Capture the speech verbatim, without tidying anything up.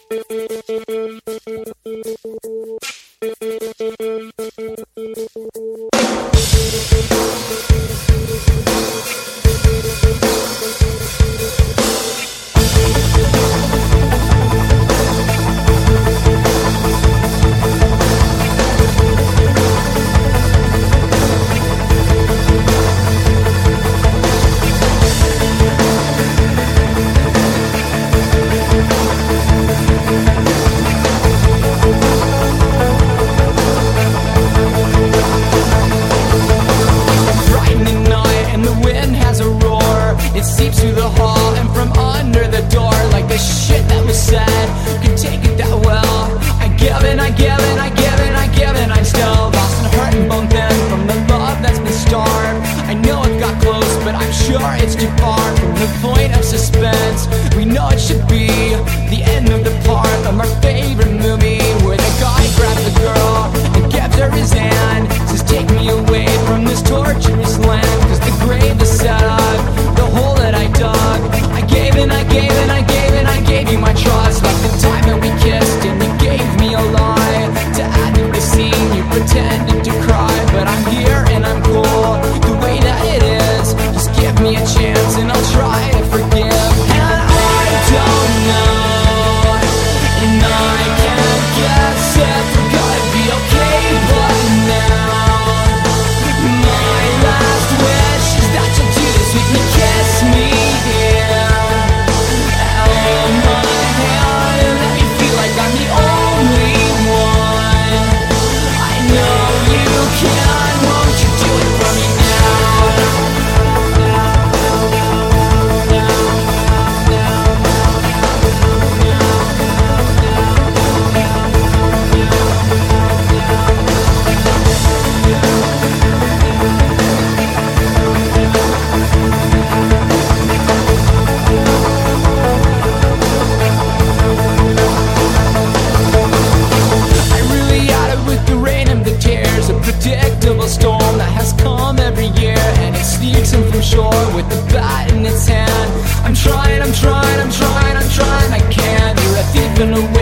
It seeps through the hall and from under the door, like the shit that was said could take it that well. I give and I give and I give and I give and I'm still lost and hurt and bone thin from the love that's been starved. I know it got close, but I'm sure it's too far from the point of suspense. We know it should be the end of the part of our favorite movie, where the guy grabs the girl and gives her his hand, says take me away from this torturous land, cause the grave is set up, the hole that I dug. I gave and I gave and I gave and I gave you my trust, like the time that we kissed and you gave me a lie to add to the scene. You pretended to cry, but I'm here and I'm cool the way that it is. Just give me a chance and I'll try to forgive. And I don't know, and I can't guess if we're gonna be okay, but now my last wish is that you'll do this with me. Kiss me here, hold my hand and let me feel like I'm the only one. I know you can, won't you do it for me now? Predictable storm that has come every year, and it sneaks in from shore with the bat in its hand. I'm trying, I'm trying, I'm trying, I'm trying, I can't. You're a thief in a